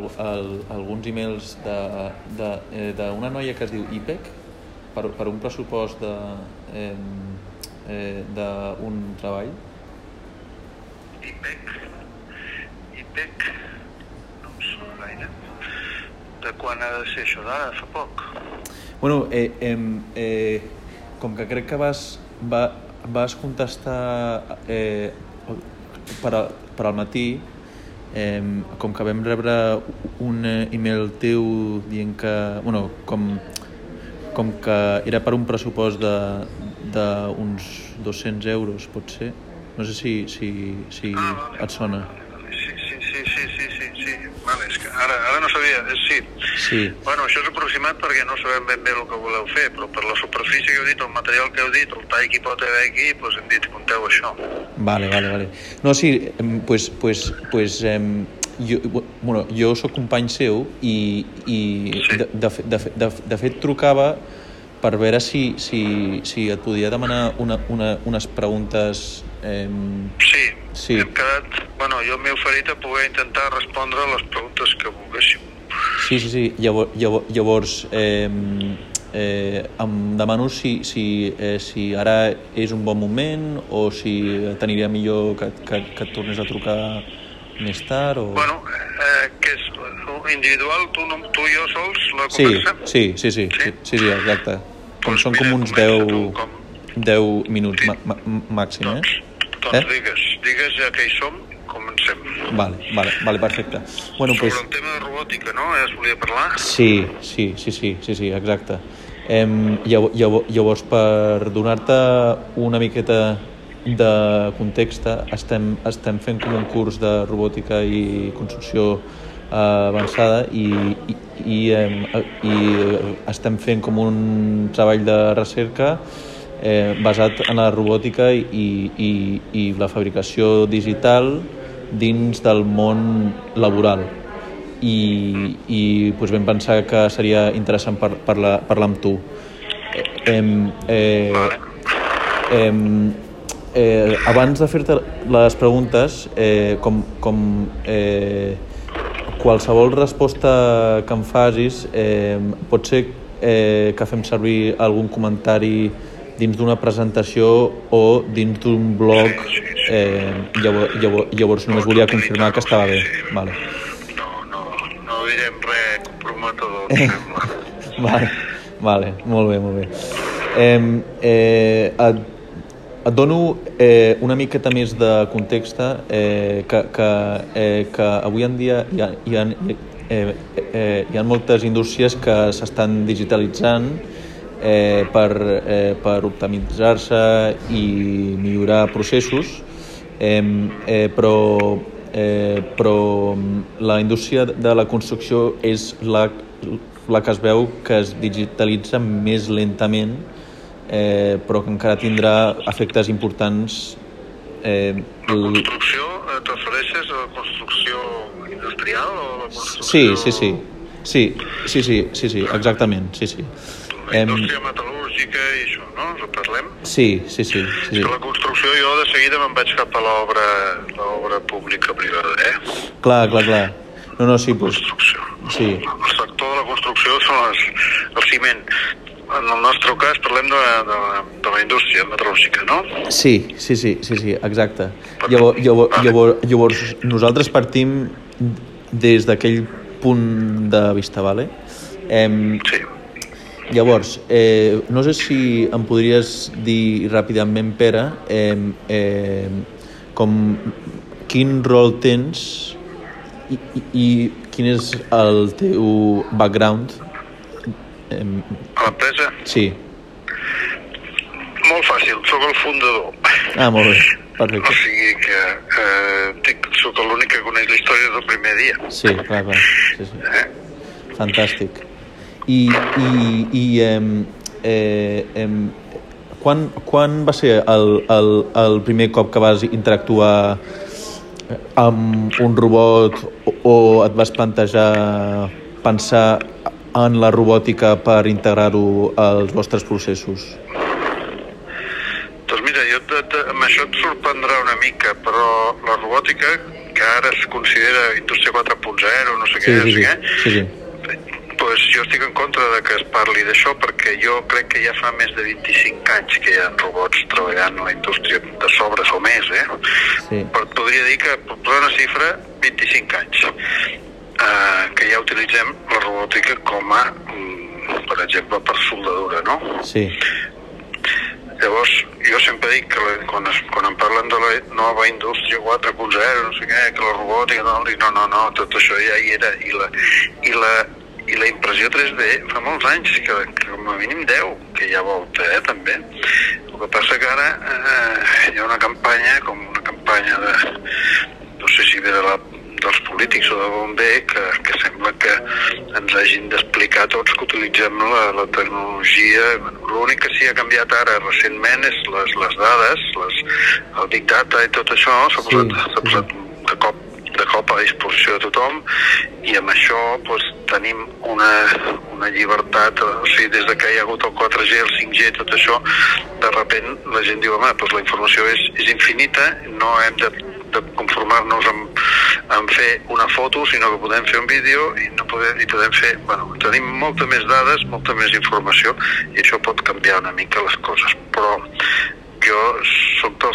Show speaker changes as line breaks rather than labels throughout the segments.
alguns emails d'una noia que es diu IPEC per un pressupost d'un treball.
IPEC no em sona gaire. De quan ha de ser això d'ara? Fa poc?
Bueno, com que crec que vas contestar per al matí, com que vam rebre un email teu dient que, bueno, com que era per un pressupost d'uns 200 euros, pot ser? No sé si et sona.
Sí. Vale, és que ara no sabia. Sí. Bueno, això és aproximat perquè no sabem ben bé el que voleu fer, però per la superfície que heu dit, el material que heu dit, el tall que hi pot haver aquí, doncs hem dit, compteu això. Vale.
No, sí, jo soc company seu i sí. de fet trucava per veure si et podia demanar unes preguntes.
Sí, hem quedat... Bueno, jo m'he oferit a poder intentar respondre a les preguntes que volguéssiu.
Sí. Llavors, em demano si ara és un bon moment o si t'aniria millor que et tornés a trucar més tard o...
Bueno, que és individual, tu i jo sols la conversa?
Sí, exacte. Són com uns 10 minuts màxim,
Doncs digues ja que hi som, comencem.
Vale, perfecte. Bueno,
sobre el tema de robòtica, no? Es volia parlar?
Sí, exacte. Llavors, per donar-te una miqueta de context, estem fent com un curs de robòtica i construcció avançada i estem fent com un treball de recerca basat en la robòtica i la fabricació digital dins del món laboral i vam pensar que seria interessant parlar amb tu. Abans de fer-te les preguntes, qualsevol resposta que em facis pot ser que fem servir algun comentari dins d'una presentació o dins d'un blog. Llavors només volia confirmar que estava bé. Vale.
No direm res comprometedor.
Vale, molt bé. Et dono una miqueta més de context, que avui en dia hi ha moltes indústries que s'estan digitalitzant per optimitzar-se i millorar processos, però la indústria de la construcció és la que es veu que es digitalitza més lentament, però que encara tindrà efectes importants.
La construcció, et refereixes a la construcció industrial o a la construcció...
Sí, exactament, sí.
La indústria metal·lúrgica i això, no? Ens ho parlem?
Sí.
Que la construcció jo de seguida me'n vaig cap a l'obra pública privada,
Clar. No, sí, doncs...
Construcció.
Sí.
El sector de la construcció són el ciment. En el nostre cas parlem de la indústria metal·lúrgica, no?
Sí, exacte. Llavors nosaltres partim des d'aquell punt de vista, vale?
Sí.
Llavors, no sé si em podries dir ràpidament, Pere, quin rol tens i quin és el teu background
a l'empresa?
Sí.
Molt fàcil, sóc el fundador.
Molt bé, perfecte.
O sigui que sóc l'únic que coneix la història del primer dia.
Sí, clar. Sí. Fantàstic. Quan va ser el primer cop que vas interactuar amb un robot o et vas pensar en la robòtica per integrar-ho als vostres processos?
Doncs mira, amb això et sorprendrà una mica, però la robòtica, que que ara es considera indústria 4.0, no sé què, doncs jo estic en contra de que es parli d'això, perquè jo crec que ja fa més de 25 anys que hi ha robots treballant a la indústria de sobres o més, però podria dir que, per posar una xifra, 25 anys que ja utilitzem la robòtica com a, per exemple, per soldadura, no?
Sí.
Llavors, jo sempre dic que quan em parlen de la nova indústria 4.0, no sé què, que la robòtica, no, tot això ja hi era, i la impressió 3D fa molts anys, que com a mínim 10, que hi ha volta, també. El que passa que ara hi ha una campanya, de, no sé si ve dels polítics o de bon bé, que sembla que ens hagin d'explicar tots que utilitzem la tecnologia. L'únic que sí ha canviat ara recentment és les dades, el Big Data i tot això s'ha posat de cop a disposició de tothom, i amb això tenim una llibertat, o sigui, des de que hi ha hagut el 4G, el 5G, tot això, de sobte la gent diu, home, la informació és infinita, no hem de conformar-nos en fer una foto, sinó que podem fer un vídeo i podem fer, tenim molta més dades, molta més informació, i això pot canviar una mica les coses, però jo soc dels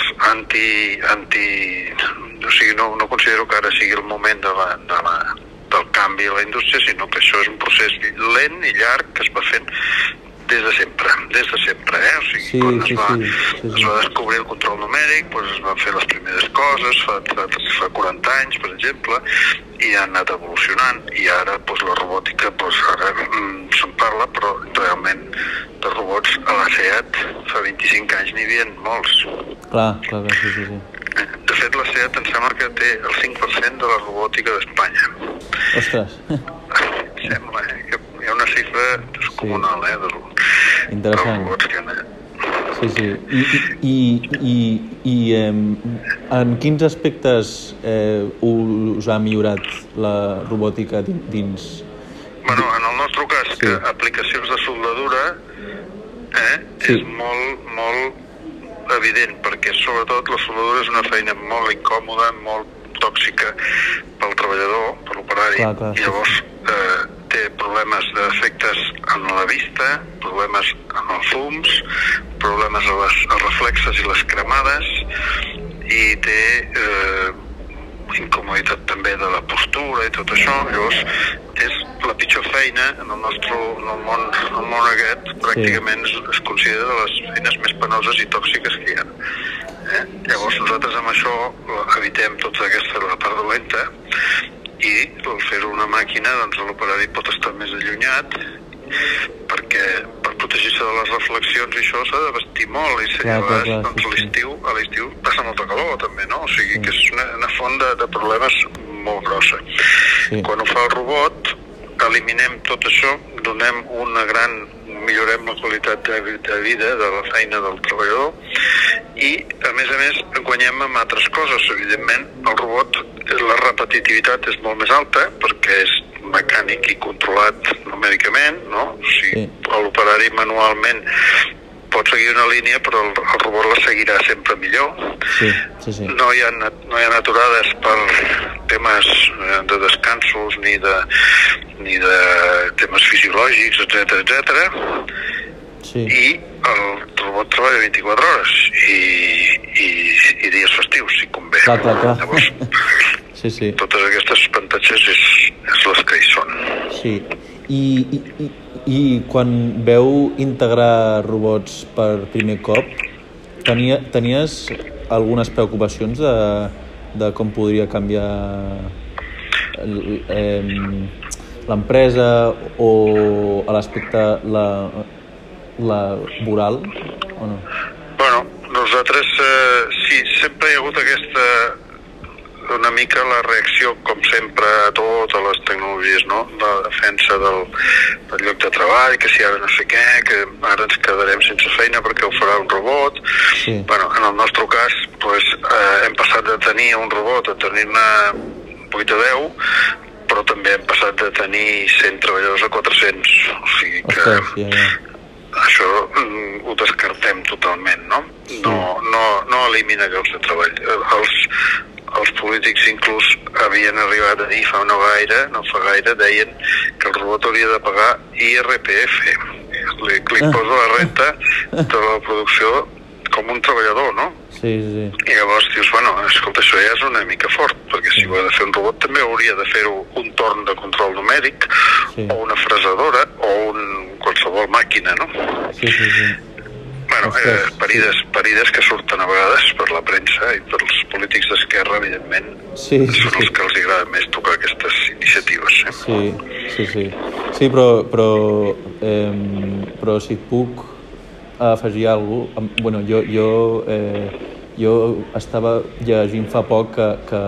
o sigui, no considero que ara sigui el moment del canvi a la indústria, sinó que això és un procés lent i llarg que es va fent des de sempre, o sigui, quan es va descobrir el control numèric, es van fer les primeres coses, fa 40 anys, per exemple, i ha anat evolucionant, i ara la robòtica, ara se'n parla, però realment de robots a la SEAT fa 25 anys n'hi havia molts.
Clar, sí.
De fet, la SEAT em sembla que té el 5% de la robòtica d'Espanya.
Ostres!
Sembla, que hi ha una xifra descomunal,
interessant.
Robots que han...
Sí. I en quins aspectes us ha millorat la robòtica dins?
En el nostre cas, que aplicacions de soldadura és molt evident, perquè sobretot la soldadura és una feina molt incòmoda, molt tòxica pel treballador, per l'operari, i llavors té problemes d'efectes en la vista, problemes en els fums, problemes als reflexes i les cremades, i té incomoditat també de la postura i tot això. Llavors és la pitjor feina en el món aquest, pràcticament es considera de les feines més penoses i tòxiques que hi ha. Llavors nosaltres amb això evitem tota aquesta part dolenta, i al fer-ho una màquina l'operari pot estar més allunyat, perquè per protegir-se de les reflexions i això s'ha de vestir molt, i a l'estiu passa molta calor també, no? O sigui que és una font de problemes molt grossa. Quan ho fa el robot, eliminem tot això, millorem la qualitat de vida de la feina del treballador, i a més guanyem amb altres coses. Evidentment, el robot, la repetitivitat és molt més alta, perquè és mecànic i controlat numèricament, no? O sigui, l'operari manualment pot seguir una línia, però el robot la seguirà sempre millor. No hi ha aturades per temes de descansos ni de temes fisiològics, etcètera. I el robot treballa 24 hores i dies festius, si convé. Llavors, totes aquestes avantatges és les que hi són.
I quan veu integrar robots per primer cop, tenies algunes preocupacions de com podria canviar l'empresa o l'aspecte laboral, o no?
Nosaltres sí, sempre hi ha hagut una mica la reacció, com sempre, a totes les tecnologies, no? La defensa del lloc de treball, que si ara no sé què, que ara ens quedarem sense feina perquè ho farà un robot. En el nostre cas, hem passat de tenir un robot a tenir-ne 8 a 10, però també hem passat de tenir 100 treballadors a 400. O sigui que això ho descartem totalment, no? No elimina llocs de treball. Els polítics inclús havien arribat a dir no fa gaire, deien que el robot hauria de pagar IRPF. Li posa la renta de la producció com un treballador, no?
Sí.
I llavors dius, escolta, això ja és una mica fort, perquè si ho ha de fer un robot també hauria de fer-ho un torn de control numèric, o una fresadora, o qualsevol màquina, no?
Sí.
Bueno, parides que surten a vegades per la premsa i per els polítics d'esquerra, evidentment, són els que els agrada més tocar aquestes iniciatives.
Sí, però si puc afegir alguna cosa, jo estava llegint fa poc que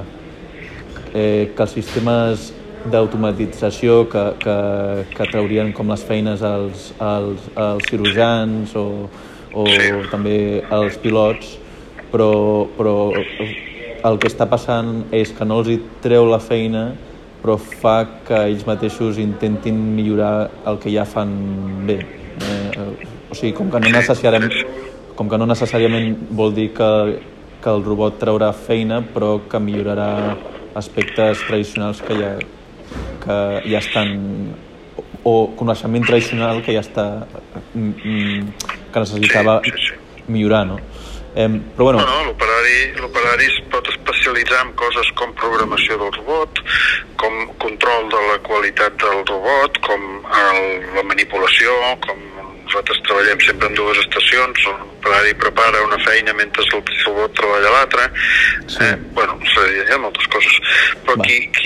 els sistemes d'automatització que traurien com les feines als cirurgians o també als pilots, però el que està passant és que no els hi treu la feina, però fa que ells mateixos intentin millorar el que ja fan bé. O sigui, com que no necessàriament vol dir que el robot traurà feina, però que millorarà aspectes tradicionals que ja estan, o coneixement tradicional que ja està, que necessitava millorar, no? Però bueno...
L'operari es pot especialitzar en coses com programació del robot, com control de la qualitat del robot, com la manipulació, com nosaltres treballem sempre en dues estacions, l'operari prepara una feina mentre el robot treballa l'altra. Hi ha moltes coses. Però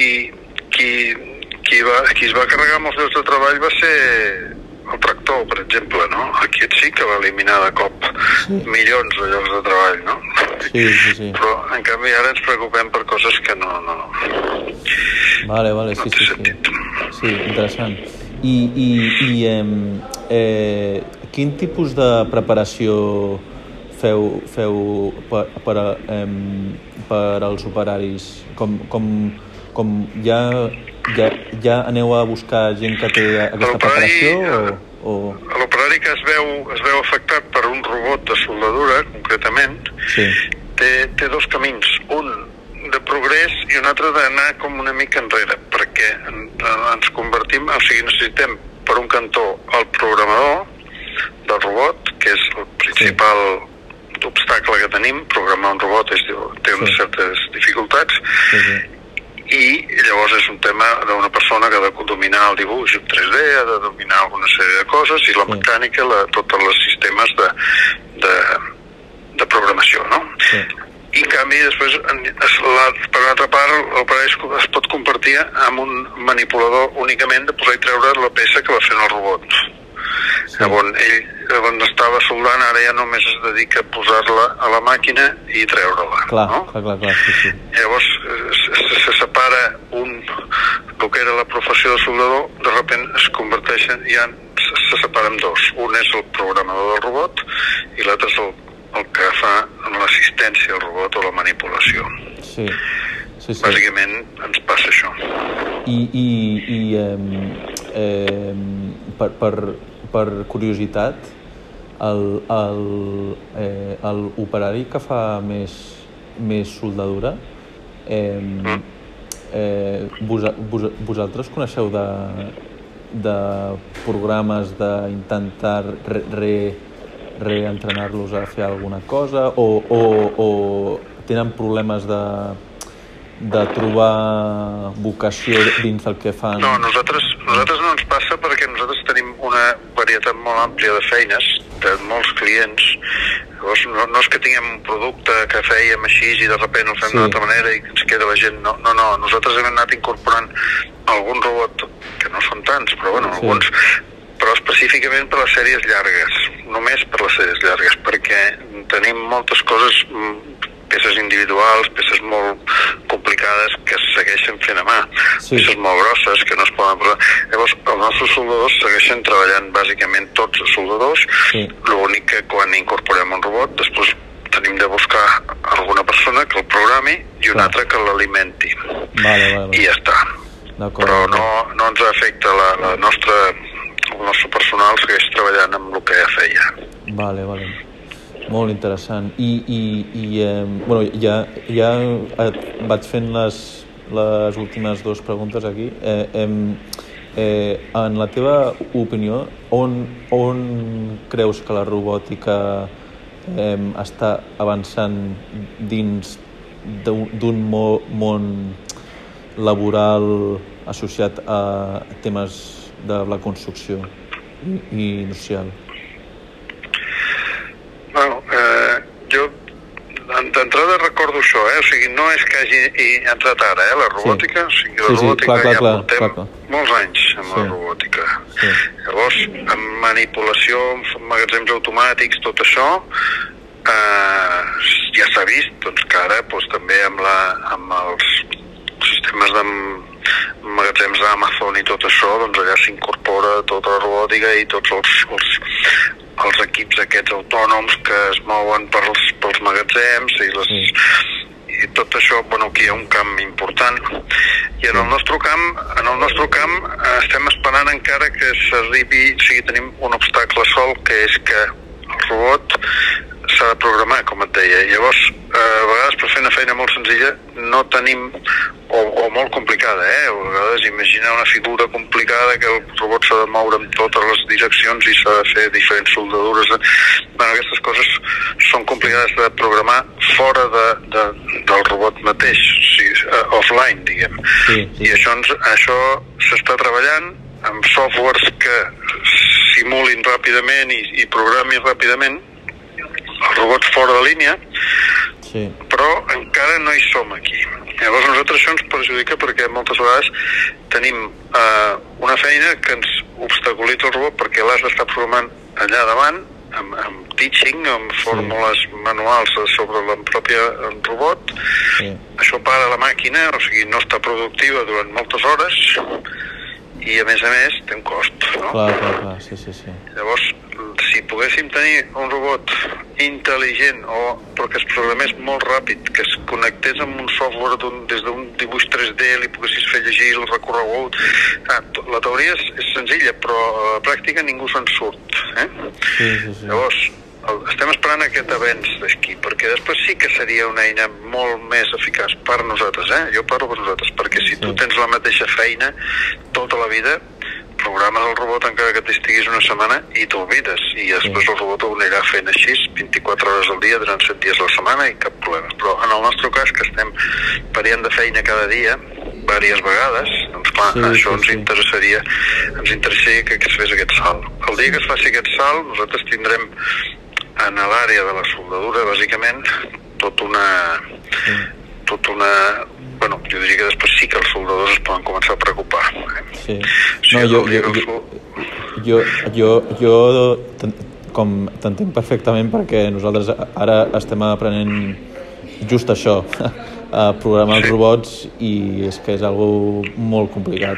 qui es va carregar molts llocs de treball va ser el tractor, per exemple, no? Aquí sí que va eliminar de cop milions de llocs de treball, no?
Sí.
Però, en canvi, ara ens preocupem per coses que no...
Vale, sí, interessant. I quin tipus de preparació feu per als operaris? Com ja aneu a buscar gent que té aquesta preparació?
L'operari que es veu afectat per un robot de soldadura, concretament, té dos camins. Un de progrés i un altre d'anar com una mica enrere, perquè ens convertim, o sigui, necessitem per un cantó el programador del robot, que és el principal obstacle que tenim. Programar un robot té unes certes dificultats, i llavors és un tema d'una persona que ha de dominar el dibuix en 3D, ha de dominar alguna sèrie de coses, i la mecànica, tots els sistemes de programació, no? I en canvi després, per una altra part, l'operari es pot convertir en un manipulador únicament de posar i treure la peça que va fent el robot. Llavors ell estava soldant, ara ja només es dedica a posar-la a la màquina i treure-la.
Clar.
Llavors se separa el que era la professió de soldador, de sobte es converteixen, se separen dos. Un és el programador del robot i l'altre és el que fa l'assistència al robot o la manipulació.
Sí.
Bàsicament ens passa això.
I per curiositat, l'operari que fa més soldadura, vosaltres coneixeu de programes d'intentar reentrenar-los a fer alguna cosa, o tenen problemes de trobar vocació dins del que fan?
No, nosaltres no ens passa, perquè nosaltres tenim una varietat molt àmplia de feines, de molts clients. Llavors, no és que tinguem un producte que fèiem així i de sobte ho fem d'una altra manera i ens queda la gent. No. Nosaltres hem anat incorporant algun robot, que no són tants, però alguns, però específicament per les sèries llargues, només per les sèries llargues, perquè tenim moltes coses, peces individuals, peces molt complicades que es segueixen fent a mà, peces molt grosses que no es poden posar. Llavors, els nostres soldadors segueixen treballant bàsicament tots els soldadors, l'únic que quan incorporem un robot, després tenim de buscar alguna persona que el programi i una altra que l'alimenti. I ja està. Però no ens afecta el nostre personal, segueix treballant amb el que ja feia.
Vale. Molt interessant. Ja vaig fent les últimes dues preguntes aquí. En la teva opinió, on creus que la robòtica està avançant dins d'un món laboral associat a temes de la construcció i industrial?
Bueno, jo d'entrada recordo això, o sigui, no és que hagi entrat ara, la robòtica, o sigui, la robòtica ja portem molts anys amb la robòtica. Llavors, amb manipulació, amb magatzems automàtics, tot això, ja s'ha vist, doncs que ara també amb els sistemes de magatzems d'Amazon i tot això, doncs allà s'incorpora tota la robòtica i tots els equips aquests autònoms que es mouen pels magatzems i tot això, aquí hi ha un camp important. I en el nostre camp estem esperant encara que s'arribi, o sigui, tenim un obstacle sol, que és que el robot s'ha de programar, com et deia. Llavors, a vegades per fer una feina molt senzilla no tenim, o molt complicada, a vegades imaginar una figura complicada que el robot s'ha de moure en totes les direccions i s'ha de fer diferents soldadures. Aquestes coses són complicades de programar fora del robot mateix, o sigui, offline, diguem. I això s'està treballant amb softwares que simulin ràpidament i programin ràpidament els robots fora de línia, però encara no hi som aquí. Llavors nosaltres això ens perjudica perquè moltes vegades tenim una feina que ens obstaculitza el robot perquè l'has d'estar programant allà davant, amb teaching, amb fórmules manuals sobre el propi robot. Això para la màquina, o sigui, no està productiva durant moltes hores i a més té un cost.
Clar, sí.
Llavors, si poguéssim tenir un robot intel·ligent però que es programés molt ràpid, que es connectés amb un software des d'un dibuix 3D, li poguessis fer llegir el recorregut. La teoria és senzilla, però a la pràctica ningú se'n surt. Llavors, estem esperant aquest avenç d'aquí, perquè després sí que seria una eina molt més eficaç per nosaltres, jo parlo per nosaltres, perquè si tu tens la mateixa feina tota la vida, programes el robot encara que t'estiguis una setmana i t'oblides, i després el robot ho anirà fent així 24 hores al dia durant 7 dies a la setmana i cap problema. Però en el nostre cas, que estem variant de feina cada dia, diverses vegades, doncs clar, això ens interessaria que es fes aquest salt. El dia que es faci aquest salt, nosaltres tindrem en l'àrea de la soldadura, bàsicament, tot una... Bueno, jo diria que després sí que els soldadors es poden començar a preocupar.
Jo com t'entenc perfectament, perquè nosaltres ara estem aprenent just això, a programar els robots, i és que és algo molt complicat.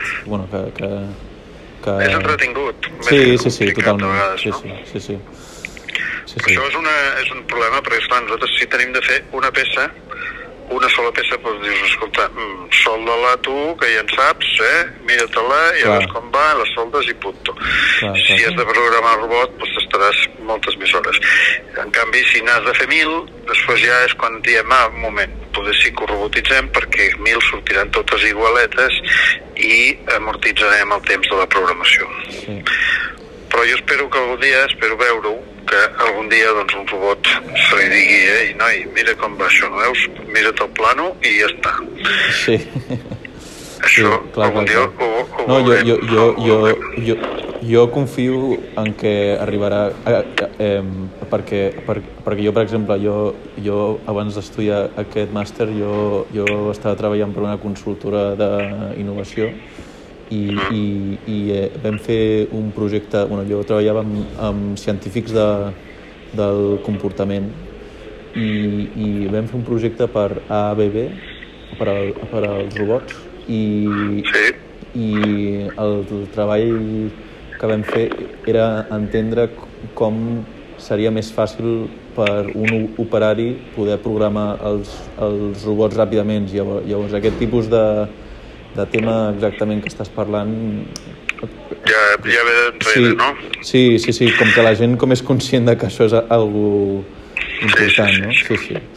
És entretingut.
Sí, totalment. Sí.
Això és un problema, perquè nosaltres si tenim de fer una sola peça, doncs dius, escolta, solda-la tu, que ja en saps, mira-te-la, ja veus com va, la soldes i punto. Si has de programar el robot, doncs estaràs moltes més hores. En canvi, si n'has de fer 1.000, després ja és quan diem, un moment, potser sí que ho robotitzem, perquè 1.000 sortiran totes igualetes i amortitzarem el temps de la programació. Però jo espero que algun dia, espero veure-ho, que algun dia doncs, un robot se li digui, noi, mira com va això, no veus? Mira't el plano i ja està.
Sí.
Això, algun dia ho veurem.
Jo confio en que arribarà, perquè jo, per exemple, jo abans d'estudiar aquest màster, jo estava treballant per una consultora d'innovació, i vam fer un projecte, jo treballava amb científics del comportament, i vam fer un projecte per ABB, per als robots, i el treball que vam fer era entendre com seria més fàcil per un operari poder programar els robots ràpidament. Llavors aquest tipus de tema exactament que estàs parlant
ja ve d'enrere, no?
Sí, com que la gent com és conscient de que això és algo important, no? Sí.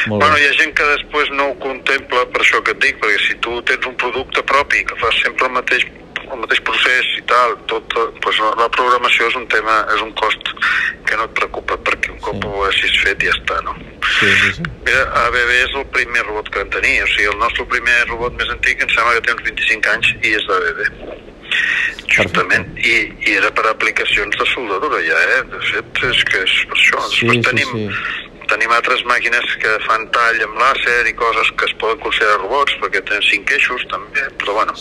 Bueno, hi ha gent que després no ho contempla, per això que et dic, perquè si tu tens un producte propi que fas sempre el mateix procés i tal, doncs la programació és un tema, és un cost que no et preocupa, perquè un cop ho hagis fet ja està, no?
Sí.
Mira, ABB és el primer robot que vam tenir, o sigui, el nostre primer robot més antic em sembla que té uns 25 anys i és d'ABB. Justament, i era per aplicacions de soldadura ja, de fet és que és per això. Després tenim altres màquines que fan tall amb làser i coses que es poden considerar robots perquè tenen 5 eixos també, però bueno,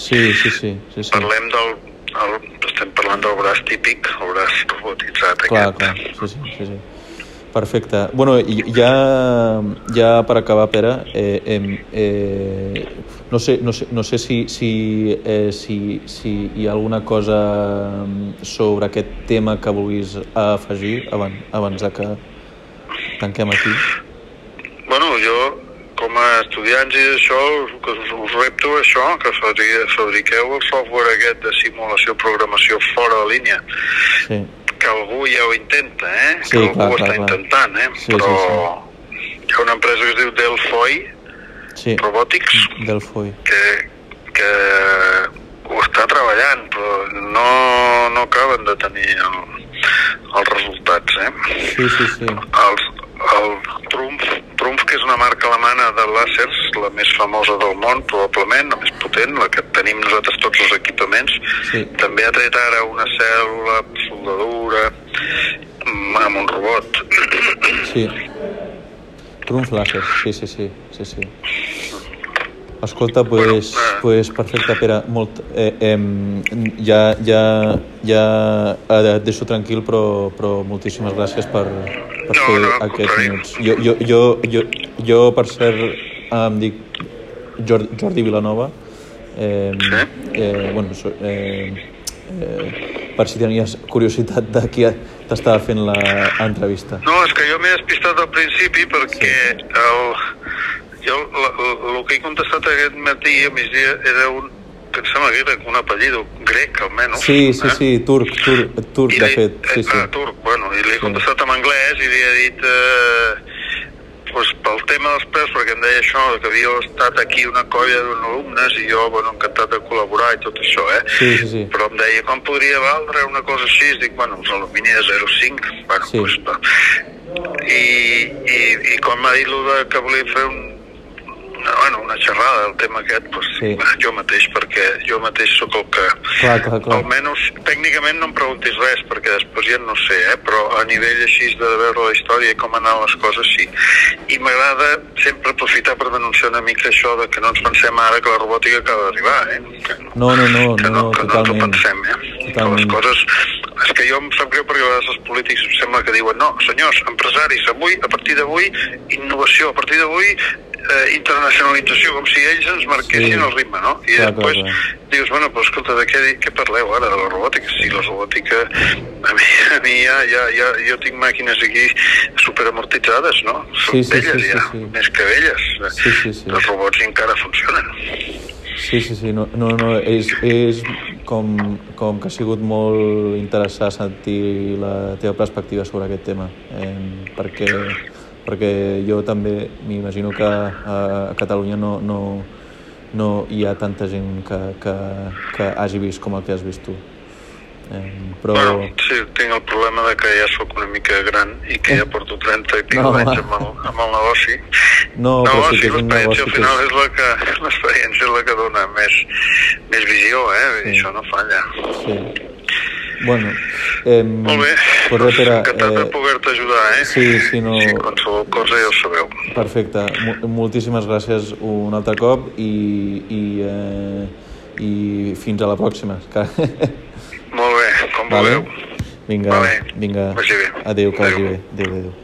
estem parlant del braç típic, el braç robotitzat
clar, sí. Perfecte. Bueno, ja per acabar, Pere, no sé si hi ha alguna cosa sobre aquest tema que vulguis afegir abans de que tanquem aquí.
Bueno, jo, com a estudiants i d'això, us repto això, que fabriqueu el software aquest de simulació programació fora de línia.
Sí.
Que algú ja ho intenta, que algú ho està intentant, però hi ha una empresa que es diu Delphi Robotics que ho està treballant, però no acaben de tenir els resultats.
Sí.
El Trumpf, que és una marca alemana de làsers, la més famosa del món, probablement, la més potent, la que tenim nosaltres tots els equipaments, també ha tret ara una cèl·lula, soldadura, amb un robot.
Sí. Trumpf làsers, sí. Escolta, pues perfecte, Pere, ja et deixo tranquil, però moltíssimes gràcies per fer aquests minuts. Jo, per cert, em dic Jordi Vilanova, per si tenies curiositat de qui t'estava fent l'entrevista.
No, és que jo m'he despistat al principi perquè el que he contestat aquest matí a migdia era que em sembla que era un apellido grec, almenys.
Sí, turc, de fet.
Turc, bueno, i li he contestat en anglès i li he dit pel tema dels preus, perquè em deia això, que havia estat aquí una colla d'alumnes i jo, encantat de col·laborar i tot això,
Sí.
Però em deia, com podria valdre una cosa així? Dic, els alumini de 0,5, I quan m'ha dit que volia fer una xerrada del tema aquest, jo mateix, perquè jo mateix sóc el que...
Clar.
Almenys, tècnicament no em preguntis res, perquè després ja no sé, però a nivell així de veure la història i com anaven les coses, sí. I m'agrada sempre aprofitar per denunciar una mica això de que no ens pensem ara que la robòtica acaba d'arribar,
No,
que no
totalment.
ens ho pensem, que les coses... És que jo em sap greu perquè a vegades els polítics em sembla que diuen, no, senyors, empresaris, a partir d'avui, innovació, a partir d'avui, internacionalització, com si ells ens marquessin el ritme, no? I després dius, escolta, de què parleu ara, de la robòtica? Sí, la robòtica, a mi jo tinc màquines aquí superamortitzades, no? Són velles ja, més que velles. Els robots encara funcionen.
Sí, no, és com que ha sigut molt interessant sentir la teva perspectiva sobre aquest tema, perquè jo també m'imagino que a Catalunya no hi ha tanta gent que hagi vist com el que has vist tu.
Sí, tinc el problema de que ja sóc una mica gran i que ja porto 30 i pico anys amb el negoci.
Però sí que és un negoci
al final l'experiència és la que dona més visió, i això no falla.
Sí. Bueno,
molt bé, encantat de poder-te ajudar,
Sí,
qualsevol cosa ja ho sabeu.
Perfecte, moltíssimes gràcies un altre cop i fins a la pròxima.
Molt bé, com voleu.
Vinga,
vagi bé.
adéu, que vagi bé. Adéu.